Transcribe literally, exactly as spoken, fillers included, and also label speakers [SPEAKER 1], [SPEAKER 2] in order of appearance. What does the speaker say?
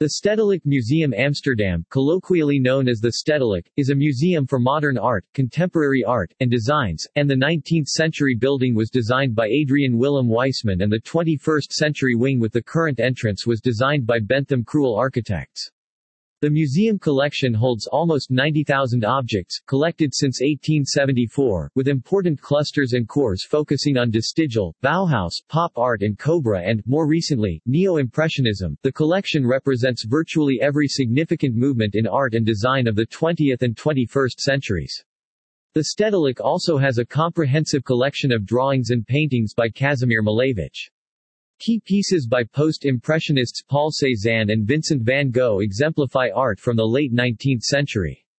[SPEAKER 1] The Stedelijk Museum Amsterdam, colloquially known as the Stedelijk, is a museum for modern art, contemporary art, and designs, and the nineteenth-century building was designed by Adrian Willem Weissman and the twenty-first-century wing with the current entrance was designed by Bentham Krul Architects. The museum collection holds almost ninety thousand objects, collected since eighteen seventy-four, with important clusters and cores focusing on Destigal, Bauhaus, pop art and Cobra and, more recently, Neo-Impressionism. The collection represents virtually every significant movement in art and design of the twentieth and twenty-first centuries. The Stedelijk also has a comprehensive collection of drawings and paintings by Kazimir Malevich. Key pieces by post-impressionists Paul Cézanne and Vincent van Gogh exemplify art from the late nineteenth century.